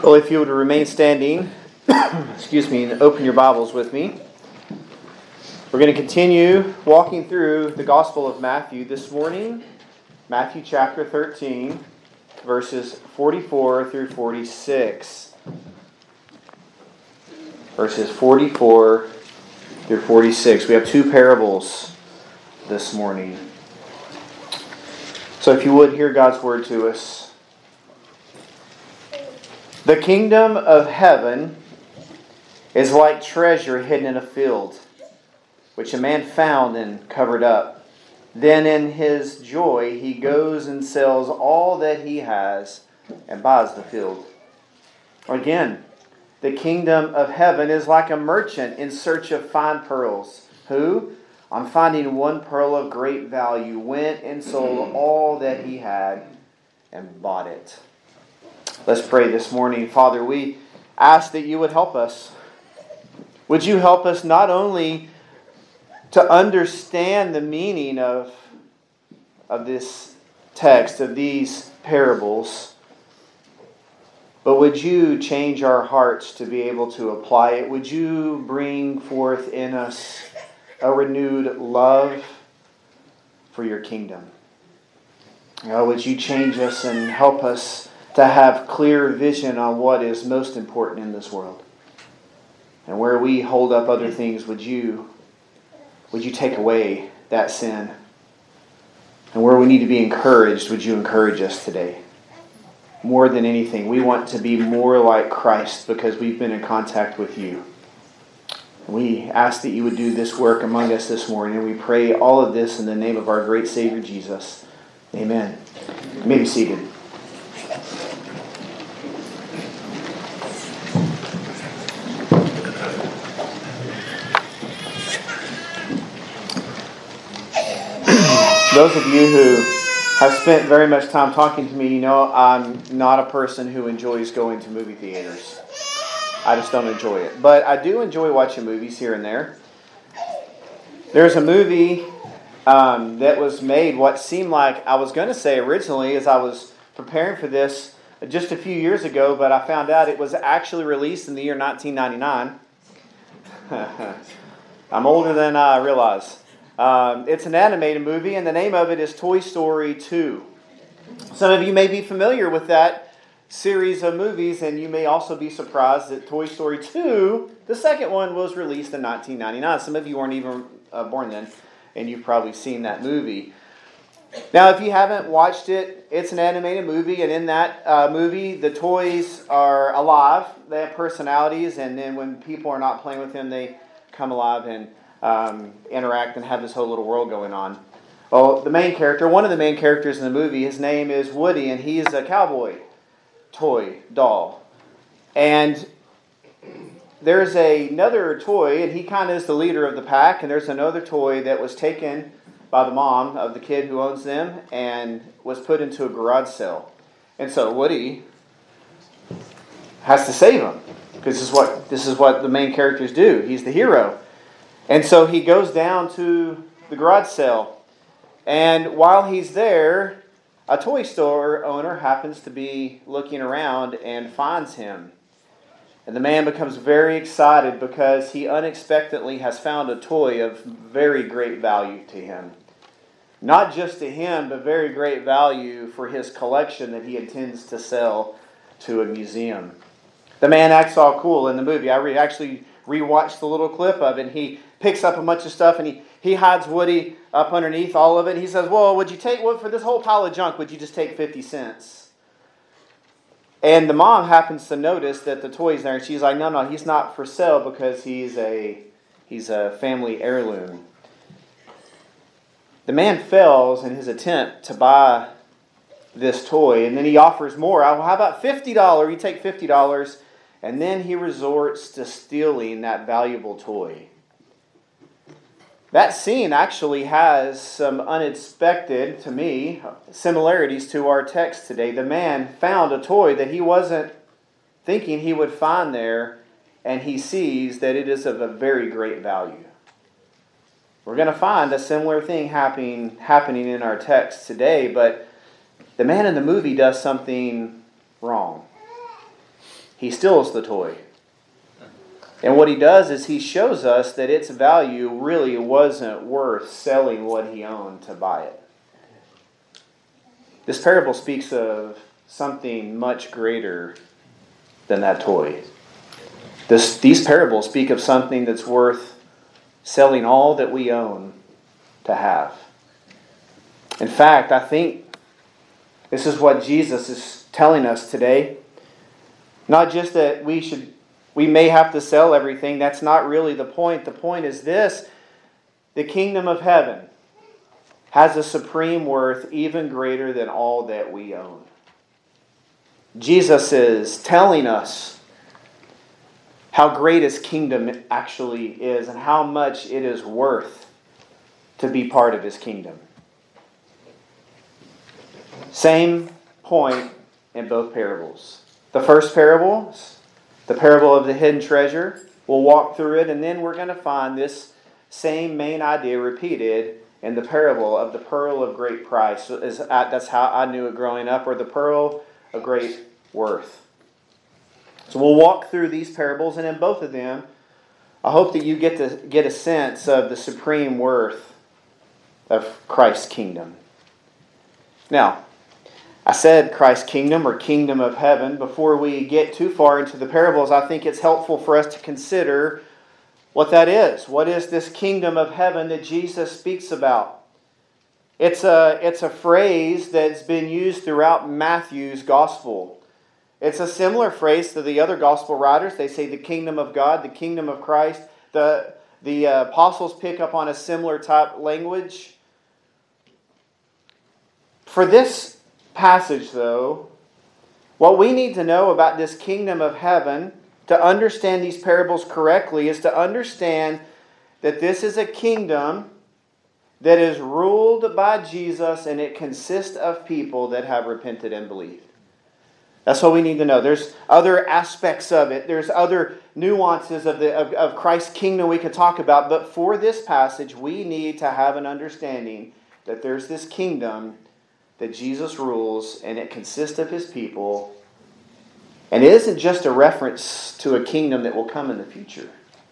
Well, if you would remain standing, and open your Bibles with me. We're going to continue walking through the Gospel of Matthew this morning. Matthew chapter 13, verses 44 through 46. Verses 44 through 46. We have two parables this morning. So if you would, hear God's word to us. The kingdom of heaven is like treasure hidden in a field, which a man found and covered up. Then in his joy he goes and sells all that he has and buys the field. Again, the kingdom of heaven is like a merchant in search of fine pearls, who, on finding one pearl of great value, went and sold all that he had and bought it. Let's pray this morning. Father, we ask that you would help us. Would you help us not only to understand the meaning of this text, of these parables, but would you change our hearts to be able to apply it? Would you bring forth in us a renewed love for your kingdom? Would you change us and help us to have clear vision on what is most important in this world? And where we hold up other things, would you take away that sin? And where we need to be encouraged, would you encourage us today? More than anything, we want to be more like Christ because we've been in contact with you. We ask that you would do this work among us this morning, and we pray all of this in the name of our great Savior Jesus. Amen. You may be seated. Those of you who have spent very much time talking to me, you know I'm not a person who enjoys going to movie theaters. I just don't enjoy it. But I do enjoy watching movies here and there. There's a movie that was made, what seemed like, I was going to say originally as I was preparing for this just a few years ago, but I found out it was actually released in the year 1999. I'm older than I realize. It's an animated movie, and the name of it is Toy Story 2. Some of you may be familiar with that series of movies, and you may also be surprised that Toy Story 2, the second one, was released in 1999. Some of you weren't even born then, and you've probably seen that movie. Now, if you haven't watched it, it's an animated movie, and in that movie, the toys are alive. They have personalities, and then when people are not playing with them, they come alive and interact and have this whole little world going on. Well, one of the main characters in the movie, his name is Woody, and he's a cowboy toy doll. And there's another toy, and he kind of is the leader of the pack, and there's another toy that was taken by the mom of the kid who owns them and was put into a garage sale. And so Woody has to save him, because this is what the main characters do. He's the hero. And so he goes down to the garage sale. And while he's there, a toy store owner happens to be looking around and finds him. And the man becomes very excited because he unexpectedly has found a toy of very great value to him. Not just to him, but very great value for his collection that he intends to sell to a museum. The man acts all cool in the movie. I actually rewatched the little clip of it. He picks up a bunch of stuff and he hides Woody up underneath all of it. He says, well, for this whole pile of junk, would you just take 50 cents? And the mom happens to notice that the toy's there, and she's like, no, he's not for sale because he's a family heirloom. The man fails in his attempt to buy this toy, and then he offers more. Well, how about $50? You take $50, and then he resorts to stealing that valuable toy. That scene actually has some unexpected, to me, similarities to our text today. The man found a toy that he wasn't thinking he would find there, and he sees that it is of a very great value. We're going to find a similar thing happening in our text today, but the man in the movie does something wrong. he steals the toy. And what he does is he shows us that its value really wasn't worth selling what he owned to buy it. This parable speaks of something much greater than that toy. These parables speak of something that's worth selling all that we own to have. In fact, I think this is what Jesus is telling us today. Not just that we may have to sell everything. That's not really the point. The point is this: the kingdom of heaven has a supreme worth even greater than all that we own. Jesus is telling us how great His kingdom actually is and how much it is worth to be part of His kingdom. Same point in both parables. The first parable, the parable of the hidden treasure. We'll walk through it, and then we're going to find this same main idea repeated in the parable of the pearl of great price. That's how I knew it growing up, or the pearl of great worth. So we'll walk through these parables, and in both of them, I hope that you get a sense of the supreme worth of Christ's kingdom. Now, I said Christ's kingdom or kingdom of heaven. Before we get too far into the parables, I think it's helpful for us to consider what that is. What is this kingdom of heaven that Jesus speaks about? It's a phrase that's been used throughout Matthew's gospel. It's a similar phrase to the other gospel writers. They say the kingdom of God, the kingdom of Christ. The apostles pick up on a similar type language. For this passage, though, what we need to know about this kingdom of heaven, to understand these parables correctly, is to understand that this is a kingdom that is ruled by Jesus, and it consists of people that have repented and believed. That's what we need to know. There's other aspects of it. There's other nuances of Christ's kingdom we could talk about. But for this passage, we need to have an understanding that there's this kingdom that Jesus rules, and it consists of His people. And it isn't just a reference to a kingdom that will come in the future.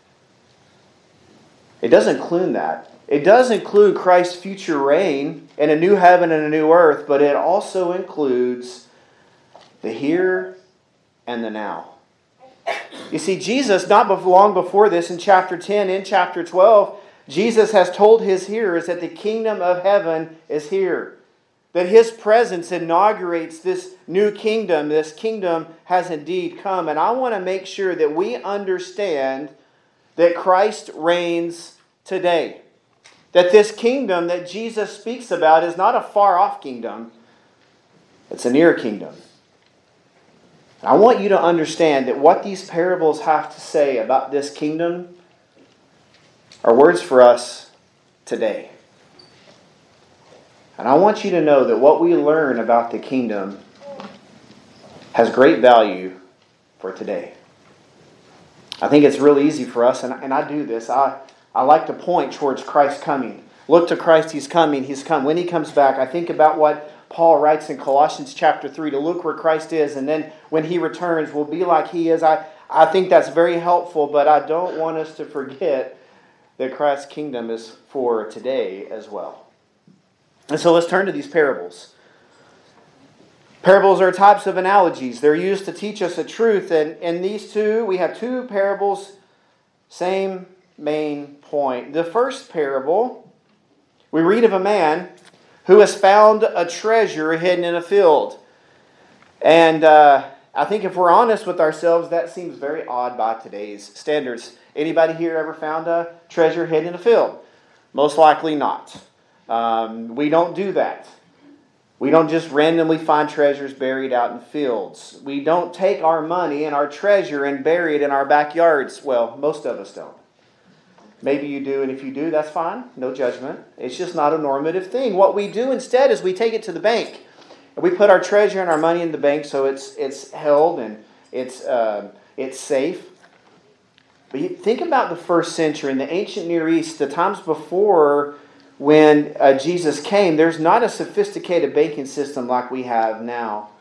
It does include that. It does include Christ's future reign in a new heaven and a new earth, but it also includes the here and the now. You see, Jesus, not long before this, in chapter 10, in chapter 12, Jesus has told His hearers that the kingdom of heaven is here. That His presence inaugurates this new kingdom. This kingdom has indeed come. And I want to make sure that we understand that Christ reigns today. That this kingdom that Jesus speaks about is not a far-off kingdom. It's a near kingdom. I want you to understand that what these parables have to say about this kingdom are words for us today. And I want you to know that what we learn about the kingdom has great value for today. I think it's really easy for us, and I do this. I like to point towards Christ coming. Look to Christ, He's coming, He's come. When He comes back, I think about what Paul writes in Colossians chapter 3, to look where Christ is, and then when He returns, we'll be like He is. I think that's very helpful, but I don't want us to forget that Christ's kingdom is for today as well. And so let's turn to these parables. Parables are types of analogies. They're used to teach us a truth, and in these two, we have two parables, same main point. The first parable, we read of a man who has found a treasure hidden in a field. And I think if we're honest with ourselves, that seems very odd by today's standards. Anybody here ever found a treasure hidden in a field? Most likely not. We don't do that. We don't just randomly find treasures buried out in fields. We don't take our money and our treasure and bury it in our backyards. Well, most of us don't. Maybe you do, and if you do, that's fine. No judgment. It's just not a normative thing. What we do instead is we take it to the bank. And we put our treasure and our money in the bank so it's held and it's safe. But you think about the first century in the ancient Near East, the times before when Jesus came. There's not a sophisticated banking system like we have now.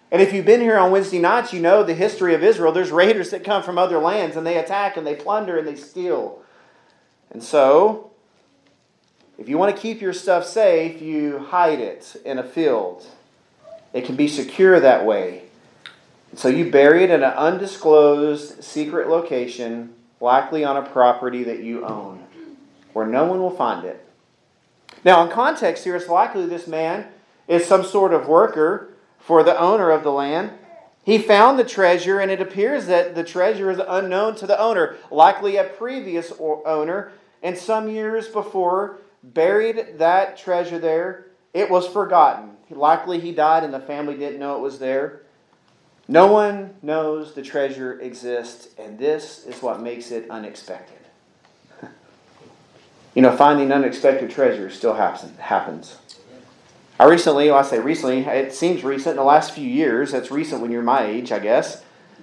And if you've been here on Wednesday nights, you know the history of Israel. There's raiders that come from other lands, and they attack, and they plunder, and they steal. And so, if you want to keep your stuff safe, you hide it in a field. It can be secure that way. So you bury it in an undisclosed secret location, likely on a property that you own, where no one will find it. Now, in context here, it's likely this man is some sort of worker for the owner of the land. He found the treasure, and it appears that the treasure is unknown to the owner, likely a previous owner, and some years before buried that treasure there. It was forgotten. Likely he died and the family didn't know it was there. No one knows the treasure exists, and this is what makes it unexpected. Finding unexpected treasure still happens. I say recently, it seems recent in the last few years. That's recent when you're my age, I guess.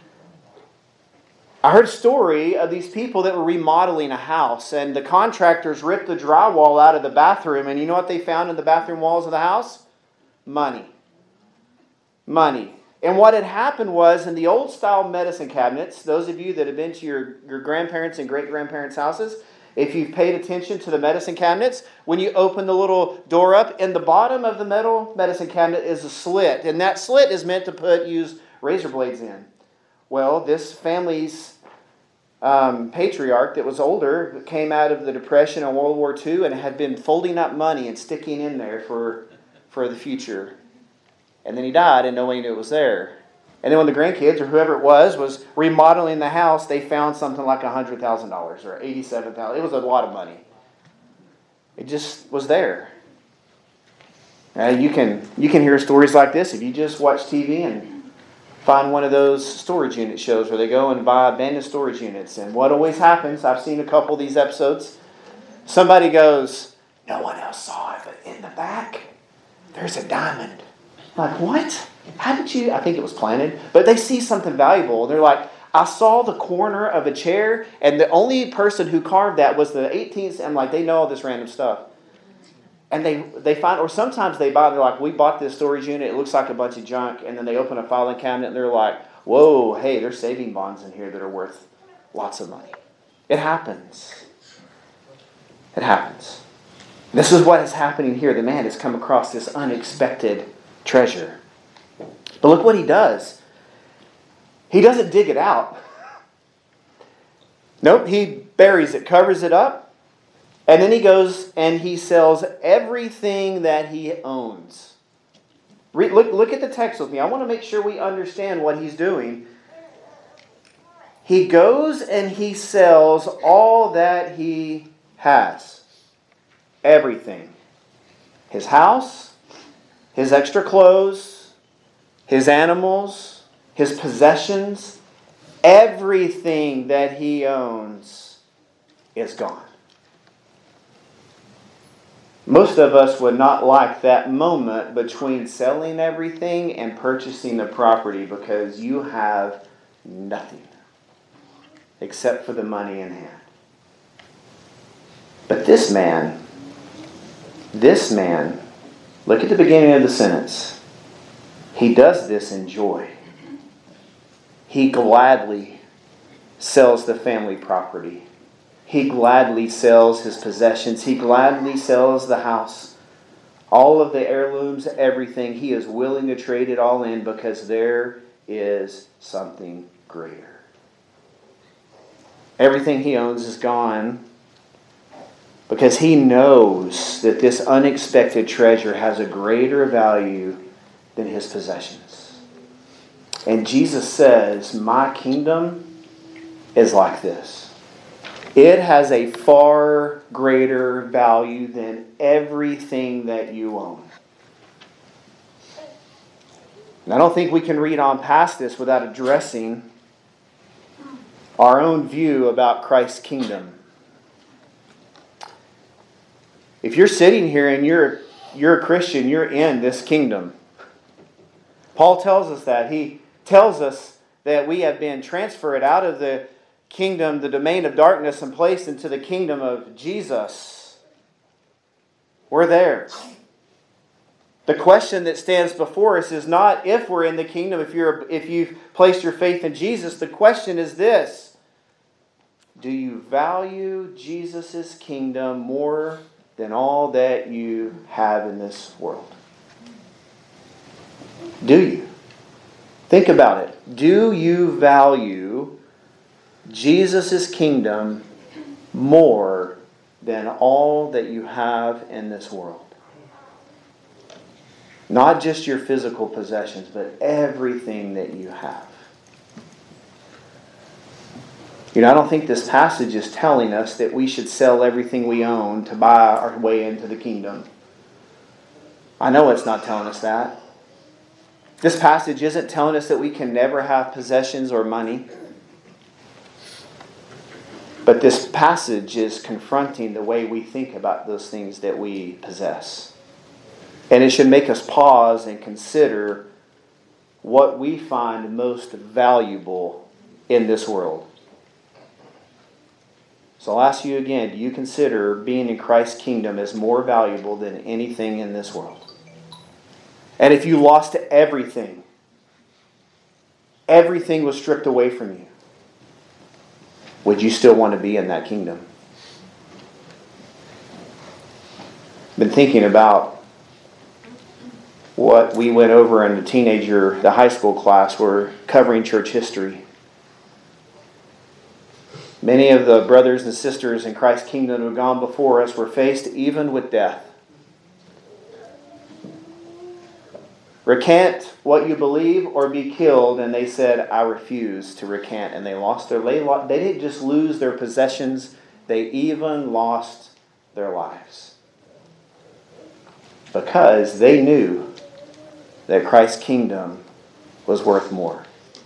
I heard a story of these people that were remodeling a house, and the contractors ripped the drywall out of the bathroom, and you know what they found in the bathroom walls of the house? Money. And what had happened was, in the old-style medicine cabinets, those of you that have been to your grandparents' and great-grandparents' houses, if you've paid attention to the medicine cabinets, when you open the little door up, in the bottom of the metal medicine cabinet is a slit. And that slit is meant to use razor blades in. Well, this family's patriarch that was older came out of the Depression and World War II and had been folding up money and sticking in there for the future. And then he died and nobody knew it was there. And then when the grandkids or whoever it was remodeling the house, they found something like $100,000 or $87,000. It was a lot of money. It just was there. You can hear stories like this if you just watch TV and find one of those storage unit shows where they go and buy abandoned storage units. And what always happens, I've seen a couple of these episodes, somebody goes, no one else saw it, but in the back, there's a diamond. Like, what? How did you? I think it was planted. But they see something valuable. They're like, I saw the corner of a chair, and the only person who carved that was the 18th. And like, they know all this random stuff. And they find, or sometimes they buy, they're like, we bought this storage unit. It looks like a bunch of junk. And then they open a filing cabinet, and they're like, whoa, hey, there's saving bonds in here that are worth lots of money. It happens. It happens. This is what is happening here. The man has come across this unexpected treasure. But look what he does. He doesn't dig it out. Nope, he buries it, covers it up, and then he goes and he sells everything that he owns. Look at the text with me. I want to make sure we understand what he's doing. He goes and he sells all that he has. Everything. His house, his extra clothes, his animals, his possessions, everything that he owns is gone. Most of us would not like that moment between selling everything and purchasing the property because you have nothing except for the money in hand. But this man, look at the beginning of the sentence. He does this in joy. He gladly sells the family property. He gladly sells his possessions. He gladly sells the house. All of the heirlooms, everything. He is willing to trade it all in because there is something greater. Everything he owns is gone because he knows that this unexpected treasure has a greater value than his possessions. And Jesus says, my kingdom is like this. It has a far greater value than everything that you own. And I don't think we can read on past this without addressing our own view about Christ's kingdom. If you're sitting here and you're a Christian, you're in this kingdom. Paul tells us that. He tells us that we have been transferred out of the kingdom, the domain of darkness, and placed into the kingdom of Jesus. We're there. The question that stands before us is not if we're in the kingdom, if you've placed your faith in Jesus. The question is this: do you value Jesus' kingdom more than all that you have in this world? Do you? Think about it. Do you value Jesus' kingdom more than all that you have in this world? Not just your physical possessions, but everything that you have. I don't think this passage is telling us that we should sell everything we own to buy our way into the kingdom. I know it's not telling us that. This passage isn't telling us that we can never have possessions or money. But this passage is confronting the way we think about those things that we possess. And it should make us pause and consider what we find most valuable in this world. So I'll ask you again, do you consider being in Christ's kingdom as more valuable than anything in this world? And if you lost everything was stripped away from you, would you still want to be in that kingdom? I've been thinking about what we went over in the high school class. We're covering church history. Many of the brothers and sisters in Christ's kingdom who have gone before us were faced even with death. Recant what you believe or be killed, and they said, I refuse to recant. And they didn't just lose their possessions, they even lost their lives. Because they knew that Christ's kingdom was worth more.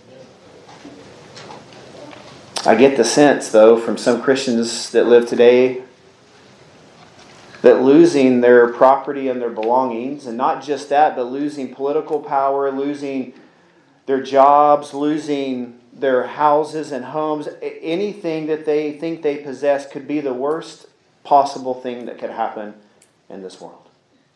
I get the sense, though, from some Christians that live today, that losing their property and their belongings, and not just that, but losing political power, losing their jobs, losing their houses and homes, anything that they think they possess could be the worst possible thing that could happen in this world.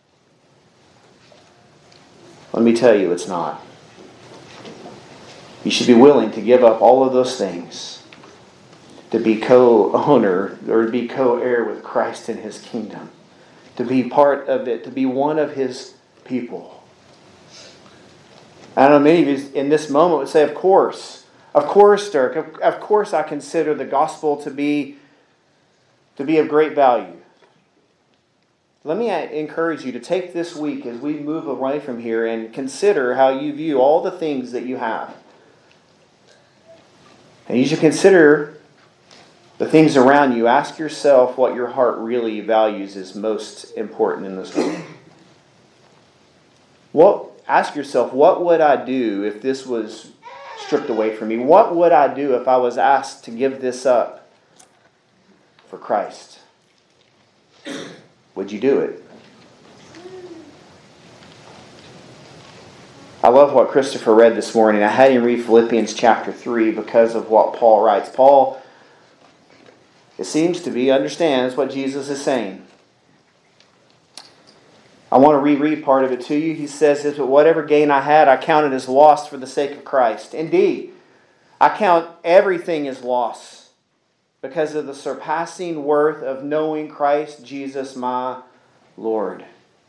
Let me tell you, it's not. You should be willing to give up all of those things to be co-owner or to be co-heir with Christ in His kingdom. To be part of it, to be one of His people. I know many of you in this moment would say, of course, Dirk, of course I consider the gospel to be of great value. Let me encourage you to take this week as we move away from here and consider how you view all the things that you have. And you should consider the things around you. Ask yourself what your heart really values is most important in this world. Ask yourself, what would I do if this was stripped away from me? What would I do if I was asked to give this up for Christ? Would you do it? I love what Christopher read this morning. I had him read Philippians chapter 3 because of what Paul writes. Paul, it seems to be, understands what Jesus is saying. I want to reread part of it to you. He says this, but whatever gain I had, I counted as loss for the sake of Christ. Indeed, I count everything as loss because of the surpassing worth of knowing Christ Jesus my Lord.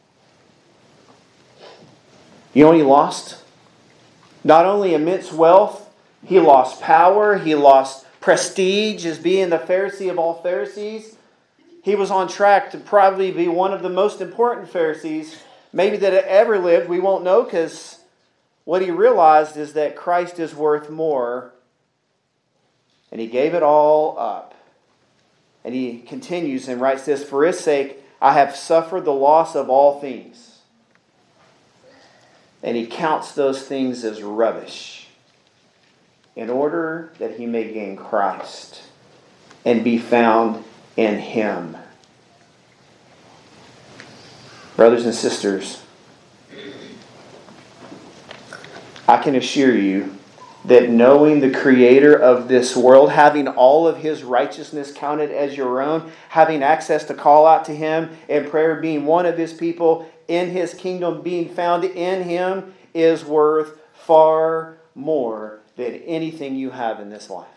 You know what he lost? Not only immense wealth, he lost power, he lost prestige as being the Pharisee of all Pharisees. He was on track to probably be one of the most important Pharisees, maybe that ever lived. We won't know, because what he realized is that Christ is worth more. And he gave it all up. And he continues and writes this, for his sake, I have suffered the loss of all things. And he counts those things as rubbish, in order that he may gain Christ and be found in Him. Brothers and sisters, I can assure you that knowing the Creator of this world, having all of His righteousness counted as your own, having access to call out to Him in prayer, being one of His people, in His kingdom, being found in Him, is worth far more than anything you have in this life.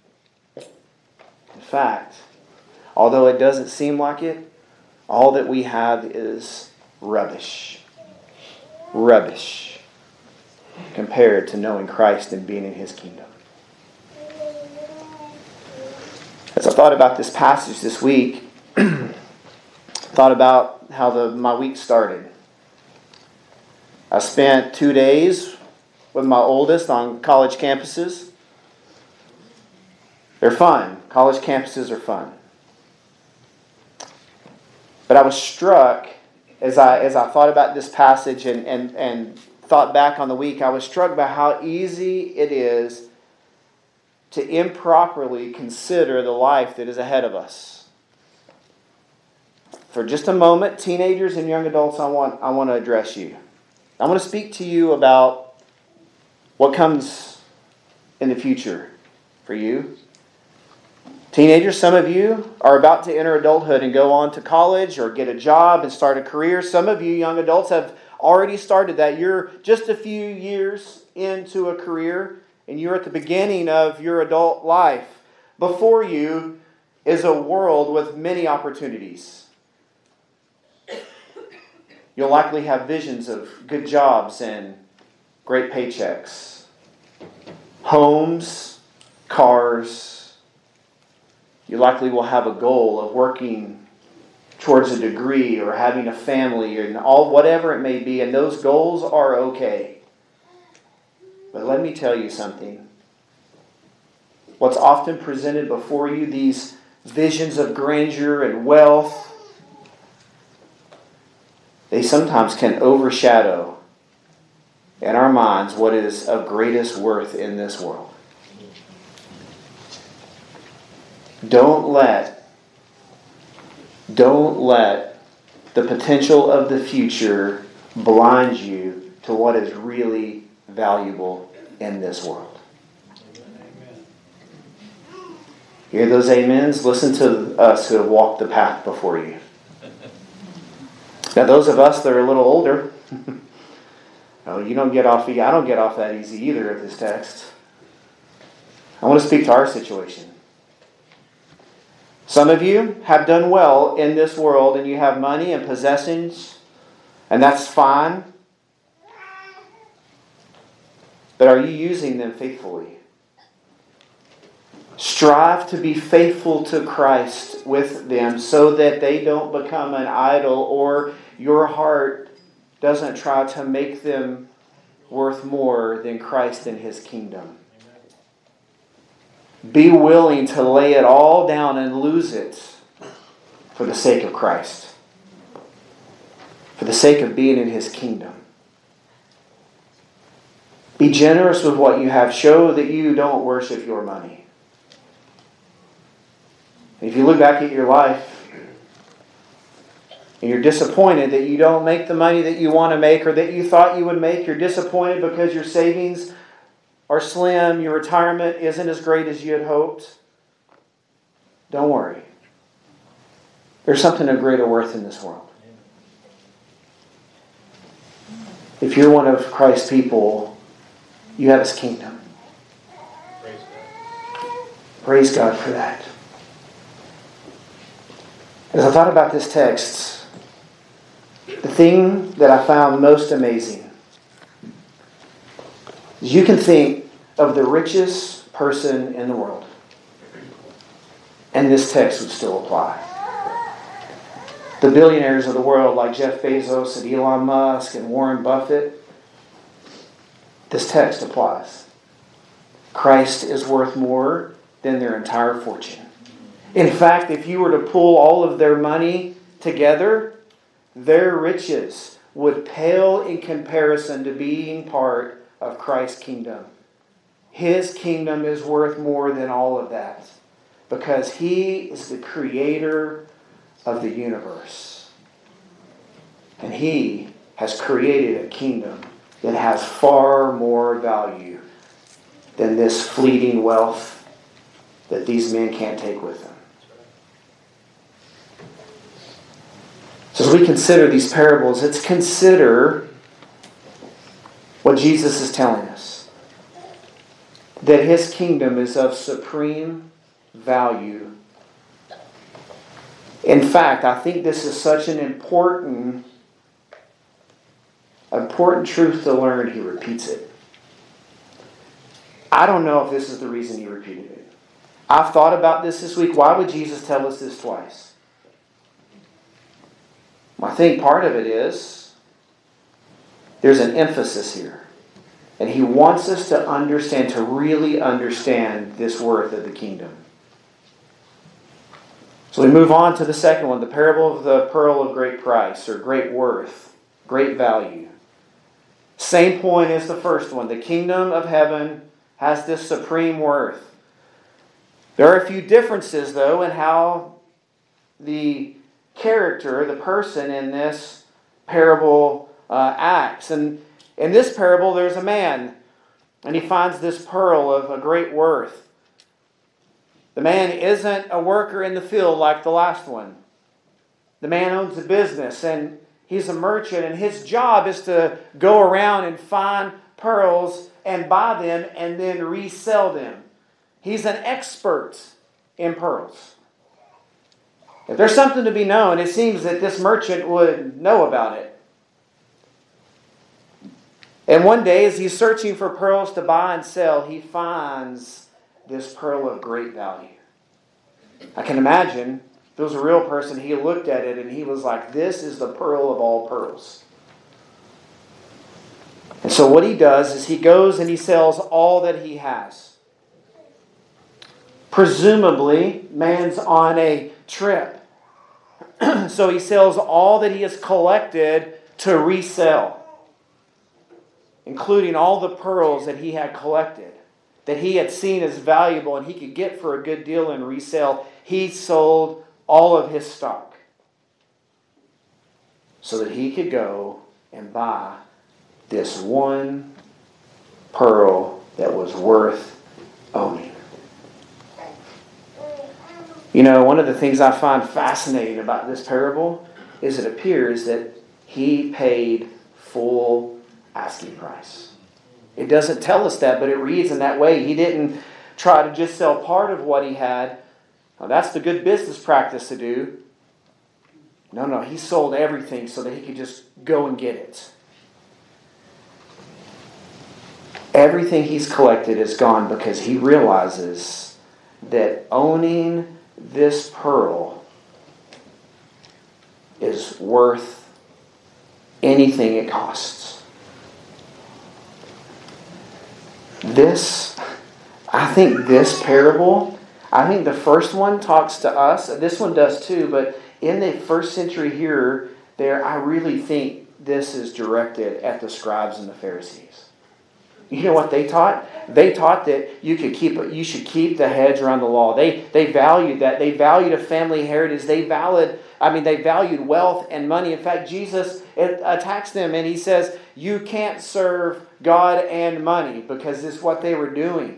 In fact, although it doesn't seem like it, all that we have is rubbish. Rubbish compared to knowing Christ and being in His kingdom. As I thought about this passage this week, thought about how my week started. I spent 2 days with my oldest on college campuses. They're fun. College campuses are fun. But I was struck as I thought about this passage and thought back on the week, I was struck by how easy it is to improperly consider the life that is ahead of us. For just a moment, teenagers and young adults, I want to address you. I want to speak to you about what comes in the future for you. Teenagers, some of you are about to enter adulthood and go on to college or get a job and start a career. Some of you young adults have already started that. You're just a few years into a career and you're at the beginning of your adult life. Before you is a world with many opportunities. You'll likely have visions of good jobs and great paychecks, homes, cars. You likely will have a goal of working towards a degree or having a family or whatever it may be, and those goals are okay. But let me tell you something. What's often presented before you, these visions of grandeur and wealth, they sometimes can overshadow in our minds what is of greatest worth in this world. Don't let the potential of the future blind you to what is really valuable in this world. Hear those amens? Listen to us who have walked the path before you. Now, those of us that are a little older, I don't get off that easy either of this text. I want to speak to our situation. Some of you have done well in this world and you have money and possessions, and that's fine. But are you using them faithfully? Strive to be faithful to Christ with them so that they don't become an idol or your heart doesn't try to make them worth more than Christ and His kingdom. Be willing to lay it all down and lose it for the sake of Christ. For the sake of being in His kingdom. Be generous with what you have. Show that you don't worship your money. If you look back at your life and you're disappointed that you don't make the money that you want to make or that you thought you would make, you're disappointed because your savings are slim, your retirement isn't as great as you had hoped, don't worry. There's something of greater worth in this world. If you're one of Christ's people, you have His kingdom. Praise God for that. As I thought about this text, the thing that I found most amazing is you can think of the richest person in the world, and this text would still apply. The billionaires of the world like Jeff Bezos and Elon Musk and Warren Buffett, this text applies. Christ is worth more than their entire fortune. In fact, if you were to pull all of their money together, their riches would pale in comparison to being part of Christ's kingdom. His kingdom is worth more than all of that because He is the creator of the universe. And He has created a kingdom that has far more value than this fleeting wealth that these men can't take with them. So as we consider these parables, let's consider what Jesus is telling us. That His kingdom is of supreme value. In fact, I think this is such an important truth to learn, He repeats it. I don't know if this is the reason He repeated it. I've thought about this week. Why would Jesus tell us this twice? Well, I think part of it is there's an emphasis here. And He wants us to understand, to really understand this worth of the kingdom. So we move on to the second one, the parable of the pearl of great price, or great worth, great value. Same point as the first one. The kingdom of heaven has this supreme worth. There are a few differences, though, in how the character, the person in this parable acts. And in this parable, there's a man, and he finds this pearl of a great worth. The man isn't a worker in the field like the last one. The man owns a business, and he's a merchant, and his job is to go around and find pearls and buy them and then resell them. He's an expert in pearls. If there's something to be known, it seems that this merchant would know about it. And one day, as he's searching for pearls to buy and sell, he finds this pearl of great value. I can imagine, if it was a real person, he looked at it and he was like, this is the pearl of all pearls. And so what he does is he goes and he sells all that he has. Presumably, man's on a trip. So he sells all that he has collected to resell, including all the pearls that he had collected, that he had seen as valuable and he could get for a good deal and resell. He sold all of his stock so that he could go and buy this one pearl that was worth owning. You know, one of the things I find fascinating about this parable is it appears that he paid full asking price. It doesn't tell us that, but it reads in that way. He didn't try to just sell part of what he had. Now, that's the good business practice to do. No, he sold everything so that he could just go and get it. Everything he's collected is gone because he realizes that owning this pearl is worth anything it costs. I think this parable, I think the first one talks to us. This one does too, but in the first century here, I really think this is directed at the scribes and the Pharisees. You know what they taught? They taught that you should keep the hedge around the law. They valued that. They valued a family heritage. They valued wealth and money. In fact, Jesus attacks them and he says, you can't serve God and money, because it's what they were doing.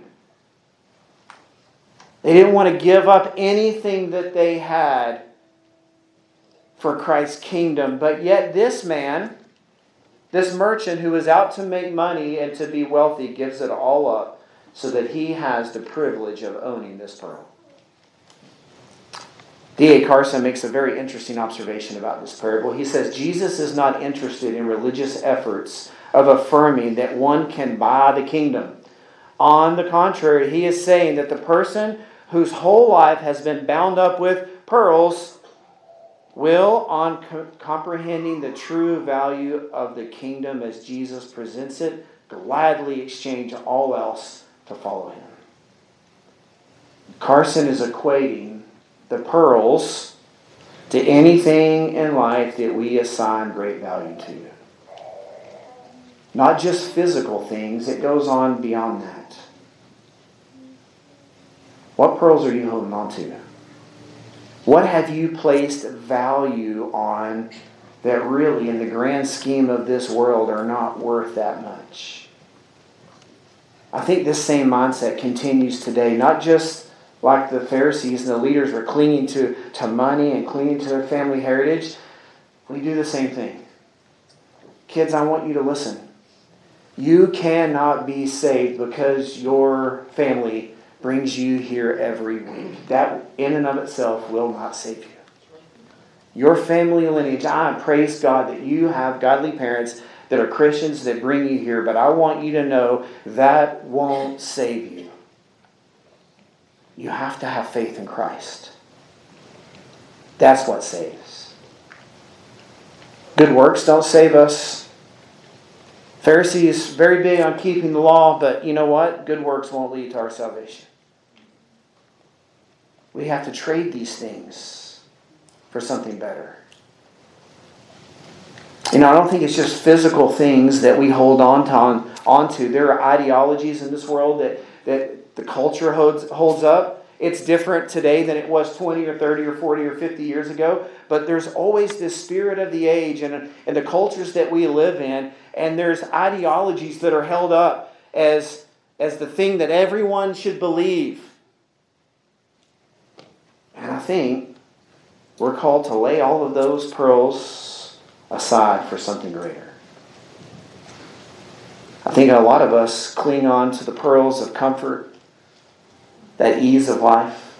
They didn't want to give up anything that they had for Christ's kingdom. But yet this man, this merchant who is out to make money and to be wealthy, gives it all up so that he has the privilege of owning this pearl. D.A. Carson makes a very interesting observation about this parable. He says, Jesus is not interested in religious efforts of affirming that one can buy the kingdom. On the contrary, he is saying that the person whose whole life has been bound up with pearls will, on comprehending the true value of the kingdom as Jesus presents it, gladly exchange all else to follow him. Carson is equating the pearls to anything in life that we assign great value to. Not just physical things, it goes on beyond that. What pearls are you holding on to? What have you placed value on that really, in the grand scheme of this world, are not worth that much? I think this same mindset continues today, not just like the Pharisees and the leaders were clinging to money and clinging to their family heritage. we do the same thing. Kids, I want you to listen. You cannot be saved because your family brings you here every week. That in and of itself will not save you. Your family lineage, I praise God that you have godly parents that are Christians that bring you here, but I want you to know that won't save you. You have to have faith in Christ. That's what saves. Good works don't save us. Pharisees, very big on keeping the law, but you know what? Good works won't lead to our salvation. We have to trade these things for something better. I don't think it's just physical things that we hold onto. There are ideologies in this world that the culture holds up. It's different today than it was 20 or 30 or 40 or 50 years ago. But there's always this spirit of the age and the cultures that we live in. And there's ideologies that are held up as the thing that everyone should believe. And I think we're called to lay all of those pearls aside for something greater. I think a lot of us cling on to the pearls of comfort, that ease of life,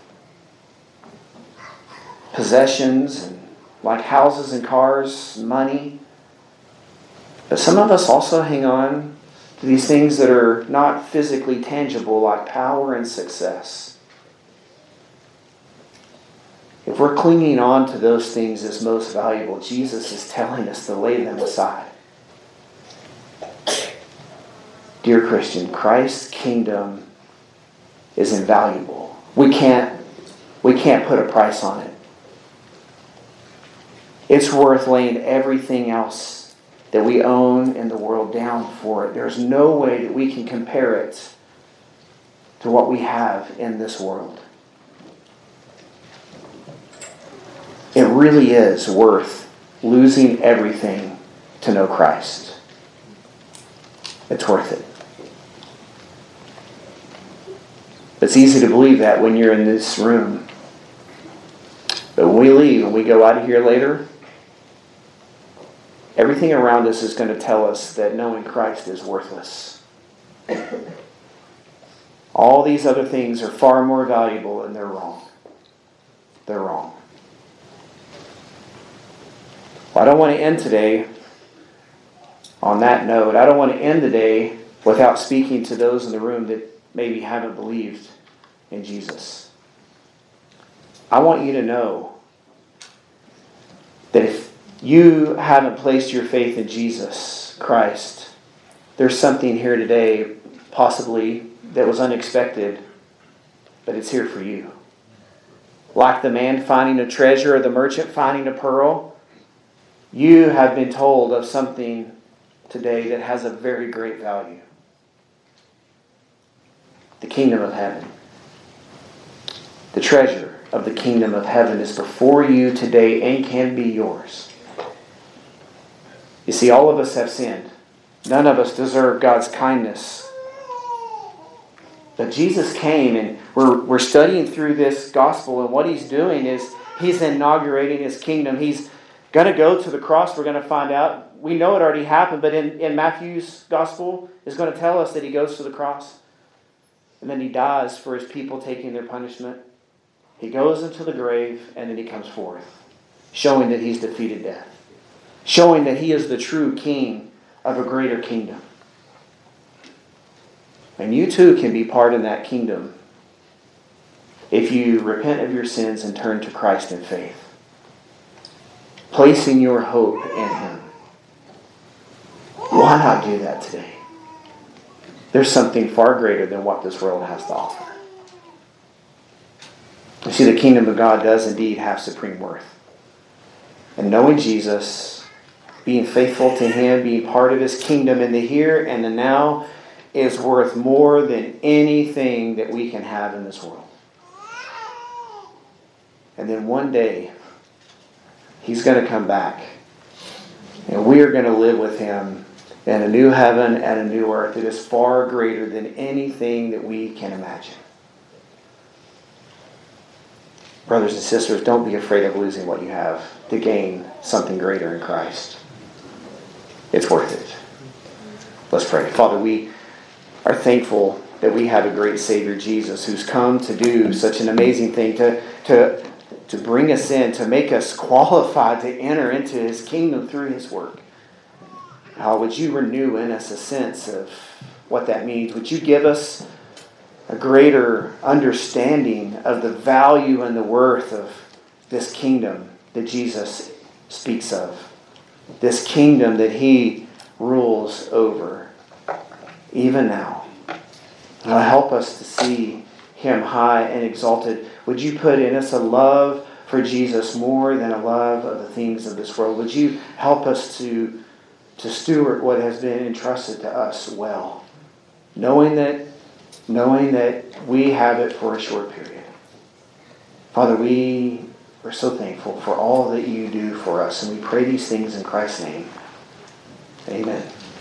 possessions, and like houses and cars, money. But some of us also hang on to these things that are not physically tangible, like power and success. If we're clinging on to those things as most valuable, Jesus is telling us to lay them aside. Dear Christian, Christ's kingdom is invaluable. We can't put a price on it. It's worth laying everything else that we own in the world down for it. There's no way that we can compare it to what we have in this world. It really is worth losing everything to know Christ. It's worth it. It's easy to believe that when you're in this room. But when we leave and we go out of here later, everything around us is going to tell us that knowing Christ is worthless. All these other things are far more valuable, and they're wrong. They're wrong. Well, I don't want to end today on that note. I don't want to end the day without speaking to those in the room that maybe haven't believed in Jesus. I want you to know that if you haven't placed your faith in Jesus Christ, there's something here today, possibly, that was unexpected, but it's here for you. Like the man finding a treasure or the merchant finding a pearl, you have been told of something today that has a very great value. The kingdom of heaven. The treasure of the kingdom of heaven is before you today and can be yours. You see, all of us have sinned. None of us deserve God's kindness. But Jesus came, and we're studying through this gospel, and what He's doing is He's inaugurating His kingdom. He's going to go to the cross. We're going to find out. We know it already happened, but in Matthew's gospel, is going to tell us that He goes to the cross. And then He dies for His people taking their punishment. He goes into the grave, and then He comes forth, showing that He's defeated death. Showing that He is the true king of a greater kingdom. And you too can be part in that kingdom if you repent of your sins and turn to Christ in faith. Placing your hope in Him. Why not do that today? There's something far greater than what this world has to offer. You see, the kingdom of God does indeed have supreme worth. And knowing Jesus, being faithful to Him, being part of His kingdom in the here and the now is worth more than anything that we can have in this world. And then one day, He's going to come back. And we are going to live with Him in a new heaven and a new earth that is far greater than anything that we can imagine. Brothers and sisters, don't be afraid of losing what you have to gain something greater in Christ. It's worth it. Let's pray. Father, we are thankful that we have a great Savior, Jesus, who's come to do such an amazing thing, to bring us in, to make us qualified to enter into His kingdom through His work. Would you renew in us a sense of what that means? Would you give us a greater understanding of the value and the worth of this kingdom that Jesus speaks of? This kingdom that He rules over, even now. Help us to see Him high and exalted. Would you put in us a love for Jesus more than a love of the things of this world? Would you help us to steward what has been entrusted to us well, knowing that we have it for a short period. Father, we are so thankful for all that you do for us, and we pray these things in Christ's name. Amen.